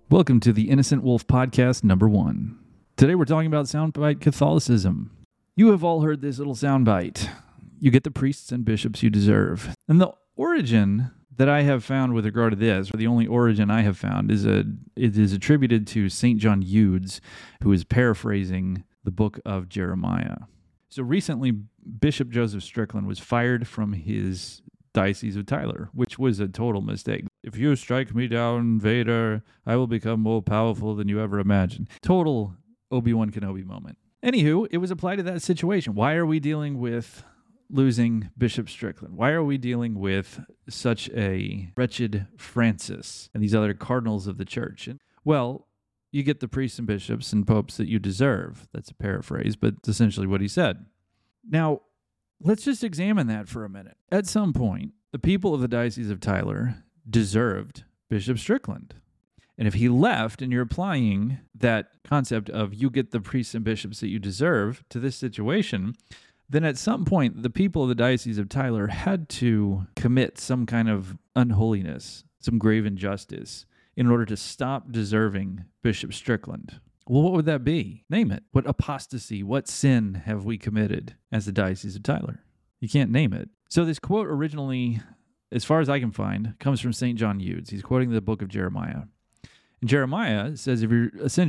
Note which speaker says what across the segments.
Speaker 1: Welcome to the Innocent Wolf Podcast number 1. Today we're talking about soundbite Catholicism. You have all heard this little soundbite. You get the priests and bishops you deserve. And the origin that I have found with regard to this, or the only origin I have found, it is attributed to St. John Eudes, who is paraphrasing the book of Jeremiah. So recently, Bishop Joseph Strickland was fired from his Diocese of Tyler, which was a total mistake. If you strike me down, Vader, I will become more powerful than you ever imagined. Total Obi-Wan Kenobi moment. Anywho, it was applied to that situation. Why are we dealing with losing Bishop Strickland? Why are we dealing with such a wretched Francis and these other cardinals of the church? And, well, you get the priests and bishops and popes that you deserve. That's a paraphrase, but it's essentially what he said. Now, let's just examine that for a minute. At some point, the people of the Diocese of Tyler deserved Bishop Strickland. And if he left, and you're applying that concept of you get the priests and bishops that you deserve to this situation, then at some point, the people of the Diocese of Tyler had to commit some kind of unholiness, some grave injustice, in order to stop deserving Bishop Strickland. Well, what would that be? Name it. What apostasy, what sin have we committed as the Diocese of Tyler? You can't name it. So this quote originally, as far as I can find, comes from St. John Eudes. He's quoting the book of Jeremiah. And Jeremiah says, if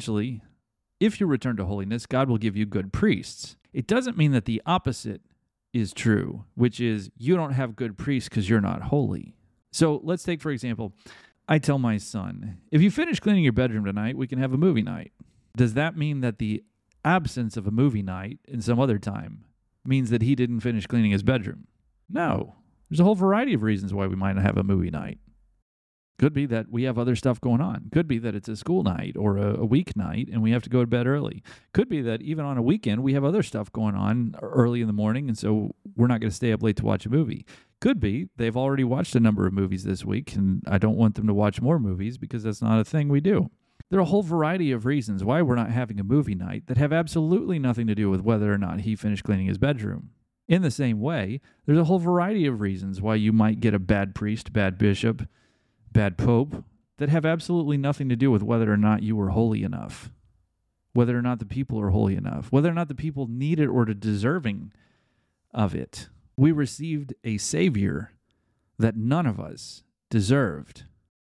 Speaker 1: you return to holiness, God will give you good priests. It doesn't mean that the opposite is true, which is you don't have good priests because you're not holy. So let's take, for example, I tell my son, if you finish cleaning your bedroom tonight, we can have a movie night. Does that mean that the absence of a movie night in some other time means that he didn't finish cleaning his bedroom? No. There's a whole variety of reasons why we might not have a movie night. Could be that we have other stuff going on. Could be that it's a school night or a week night and we have to go to bed early. Could be that even on a weekend we have other stuff going on early in the morning and so we're not going to stay up late to watch a movie. Could be they've already watched a number of movies this week and I don't want them to watch more movies because that's not a thing we do. There are a whole variety of reasons why we're not having a movie night that have absolutely nothing to do with whether or not he finished cleaning his bedroom. In the same way, there's a whole variety of reasons why you might get a bad priest, bad bishop, bad pope that have absolutely nothing to do with whether or not you were holy enough, whether or not the people are holy enough, whether or not the people need it or are deserving of it. We received a Savior that none of us deserved.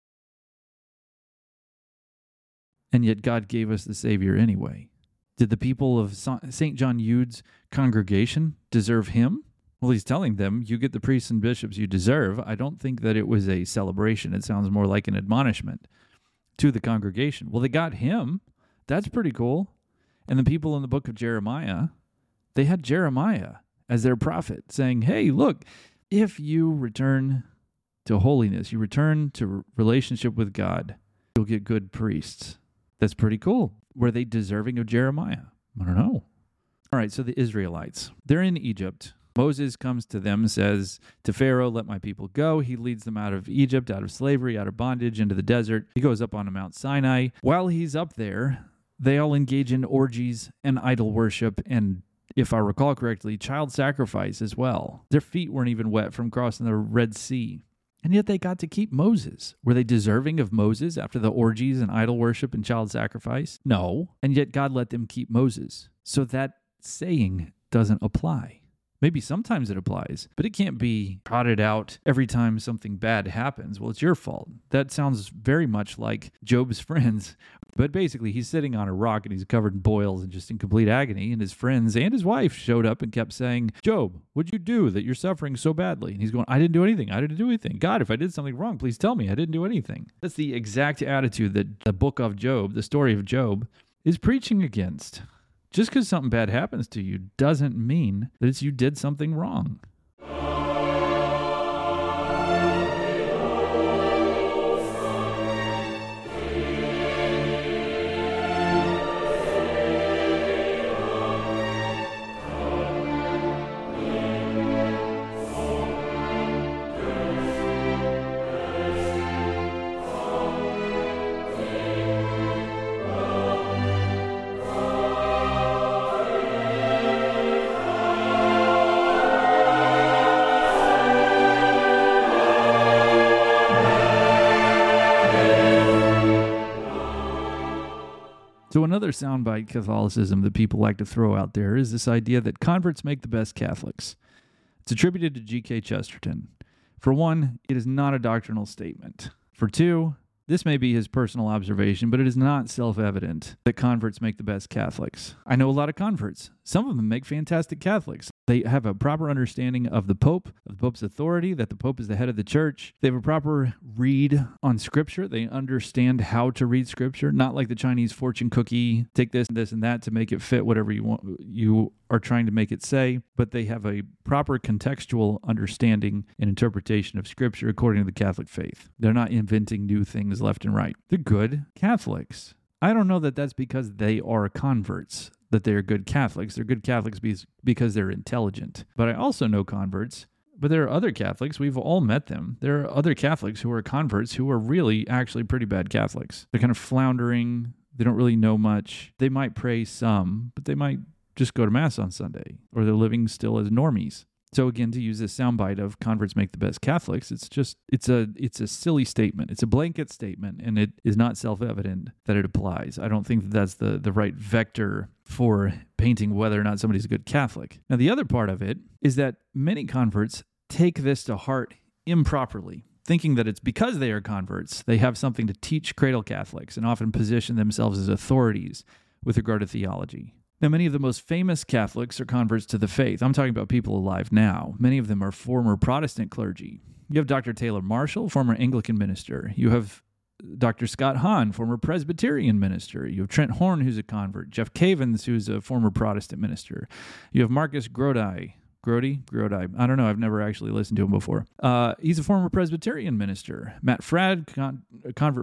Speaker 1: And yet God gave us the Savior anyway. Did the people of St. John Eudes' congregation deserve him? Well, he's telling them, you get the priests and bishops you deserve. I don't think that it was a celebration. It sounds more like an admonishment to the congregation. Well, they got him. That's pretty cool. And the people in the book of Jeremiah, they had Jeremiah as their prophet saying, hey, look, if you return to holiness, you return to relationship with God, you'll get good priests. That's pretty cool. Were they deserving of Jeremiah? I don't know. All right, so the Israelites, they're in Egypt. Moses comes to them and says to Pharaoh, let my people go. He leads them out of Egypt, out of slavery, out of bondage, into the desert. He goes up onto Mount Sinai. While he's up there, they all engage in orgies and idol worship and, if I recall correctly, child sacrifice as well. Their feet weren't even wet from crossing the Red Sea. And yet they got to keep Moses. Were they deserving of Moses after the orgies and idol worship and child sacrifice? No. And yet God let them keep Moses. So that saying doesn't apply. Maybe sometimes it applies, but it can't be trotted out every time something bad happens. Well, it's your fault. That sounds very much like Job's friends. But basically, he's sitting on a rock and he's covered in boils and just in complete agony. And his friends and his wife showed up and kept saying, Job, what'd you do that you're suffering so badly? And he's going, I didn't do anything. I didn't do anything. God, if I did something wrong, please tell me. I didn't do anything. That's the exact attitude that the book of Job, the story of Job, is preaching against. Just because something bad happens to you doesn't mean that it's you did something wrong. So another soundbite Catholicism that people like to throw out there is this idea that converts make the best Catholics. It's attributed to G.K. Chesterton. For one, it is not a doctrinal statement. For two, this may be his personal observation, but it is not self-evident that converts make the best Catholics. I know a lot of converts. Some of them make fantastic Catholics. They have a proper understanding of the Pope, of the Pope's authority, that the Pope is the head of the church. They have a proper read on Scripture. They understand how to read Scripture, not like the Chinese fortune cookie, take this, and that to make it fit whatever you are trying to make it say, but they have a proper contextual understanding and interpretation of Scripture according to the Catholic faith. They're not inventing new things left and right. They're good Catholics. I don't know that that's because they are converts, that they're good Catholics. They're good Catholics because they're intelligent. But I also know converts, but there are other Catholics. We've all met them. There are other Catholics who are converts who are really actually pretty bad Catholics. They're kind of floundering. They don't really know much. They might pray some, but they might just go to Mass on Sunday, or they're living still as normies. So again, to use this soundbite of converts make the best Catholics, it's a silly statement. It's a blanket statement, and it is not self-evident that it applies. I don't think that that's the right vector for painting whether or not somebody's a good Catholic. Now, the other part of it is that many converts take this to heart improperly, thinking that it's because they are converts, they have something to teach cradle Catholics and often position themselves as authorities with regard to theology. Now, many of the most famous Catholics are converts to the faith. I'm talking about people alive now. Many of them are former Protestant clergy. You have Dr. Taylor Marshall, former Anglican minister. You have Dr. Scott Hahn, former Presbyterian minister. You have Trent Horn, who's a convert. Jeff Cavins, who's a former Protestant minister. You have Marcus Grodi. Grodi. I don't know. I've never actually listened to him before. He's a former Presbyterian minister. Matt Fradd, convert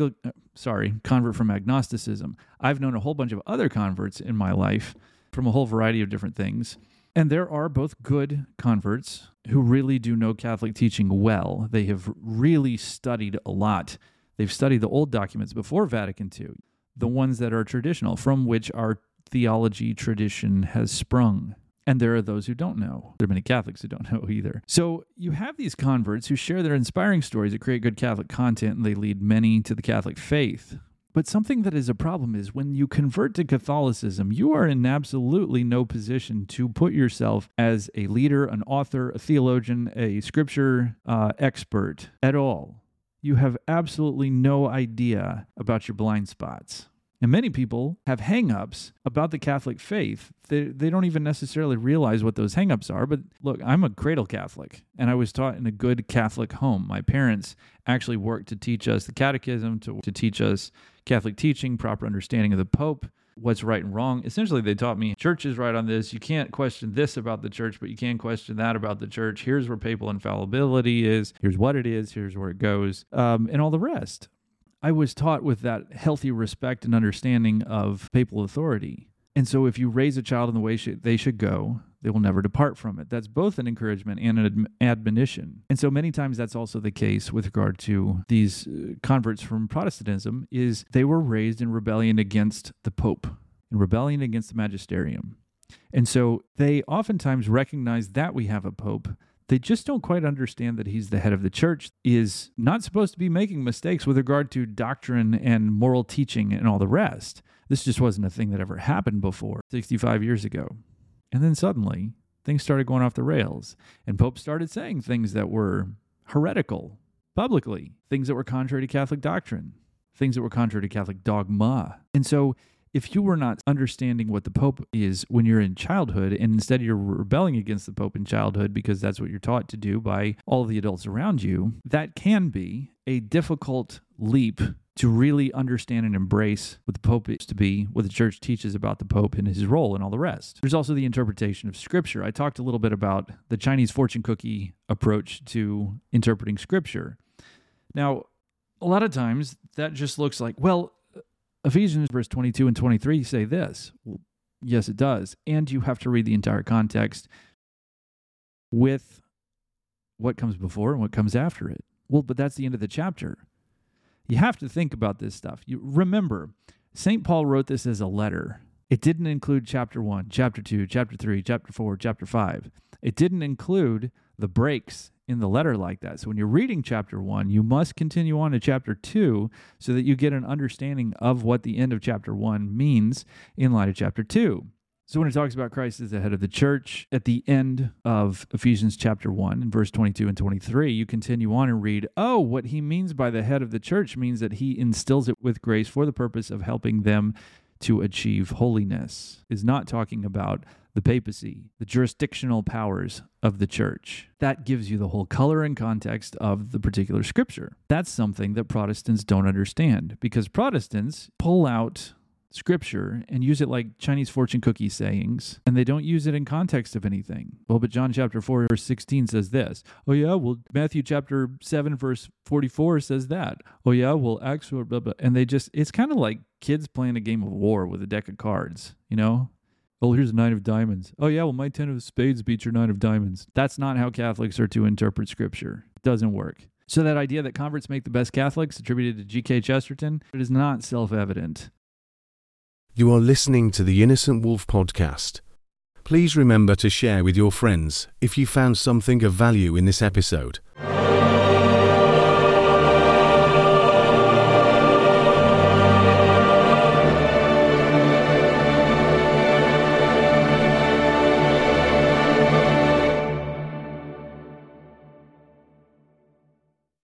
Speaker 1: from agnosticism. I've known a whole bunch of other converts in my life from a whole variety of different things. And there are both good converts who really do know Catholic teaching well. They have really studied a lot. They've studied the old documents before Vatican II, the ones that are traditional, from which our theology tradition has sprung. And there are those who don't know. There are many Catholics who don't know either. So you have these converts who share their inspiring stories that create good Catholic content, and they lead many to the Catholic faith. But something that is a problem is when you convert to Catholicism, you are in absolutely no position to put yourself as a leader, an author, a theologian, a scripture expert at all. You have absolutely no idea about your blind spots. And many people have hang-ups about the Catholic faith. They don't even necessarily realize what those hang-ups are. But look, I'm a cradle Catholic, and I was taught in a good Catholic home. My parents actually worked to teach us the catechism, to teach us Catholic teaching, proper understanding of the Pope, what's right and wrong. Essentially, they taught me, church is right on this. You can't question this about the church, but you can question that about the church. Here's where papal infallibility is. Here's what it is. Here's where it goes, and all the rest. I was taught with that healthy respect and understanding of papal authority. And so if you raise a child in the way they should go, they will never depart from it. That's both an encouragement and an admonition. And so many times that's also the case with regard to these converts from Protestantism, is they were raised in rebellion against the Pope, in rebellion against the magisterium. And so they oftentimes recognize that we have a Pope. They just don't quite understand that he's the head of the church, is not supposed to be making mistakes with regard to doctrine and moral teaching and all the rest. This just wasn't a thing that ever happened before 65 years ago. And then suddenly, things started going off the rails, and Pope started saying things that were heretical publicly, things that were contrary to Catholic doctrine, things that were contrary to Catholic dogma. And so if you were not understanding what the Pope is when you're in childhood, and instead you're rebelling against the Pope in childhood because that's what you're taught to do by all of the adults around you, that can be a difficult leap to really understand and embrace what the Pope is to be, what the Church teaches about the Pope and his role and all the rest. There's also the interpretation of Scripture. I talked a little bit about the Chinese fortune cookie approach to interpreting Scripture. Now, a lot of times that just looks like, well, Ephesians verse 22 and 23 say this. Well, yes, it does. And you have to read the entire context with what comes before and what comes after it. Well, but that's the end of the chapter. You have to think about this stuff. You remember, St. Paul wrote this as a letter. It didn't include chapter 1, chapter 2, chapter 3, chapter 4, chapter 5. It didn't include the breaks in the letter like that. So when you're reading chapter 1, you must continue on to chapter 2 so that you get an understanding of what the end of chapter 1 means in light of chapter 2. So when it talks about Christ as the head of the church, at the end of Ephesians chapter 1, in verse 22 and 23, you continue on and read, what he means by the head of the church means that he instills it with grace for the purpose of helping them to achieve holiness. Is not talking about the papacy, the jurisdictional powers of the church. That gives you the whole color and context of the particular scripture. That's something that Protestants don't understand, because Protestants pull out scripture and use it like Chinese fortune cookie sayings, and they don't use it in context of anything. Well, but John chapter 4, verse 16 says this. Matthew chapter 7, verse 44 says that. Acts, blah, blah, blah. And it's kind of like kids playing a game of war with a deck of cards, here's a 9 of diamonds. My 10 of spades beats your 9 of diamonds. That's not how Catholics are to interpret scripture. It doesn't work. So that idea that converts make the best Catholics, attributed to G.K. Chesterton, it is not self-evident.
Speaker 2: You are listening to the Innocent Wolf podcast. Please remember to share with your friends if you found something of value in this episode.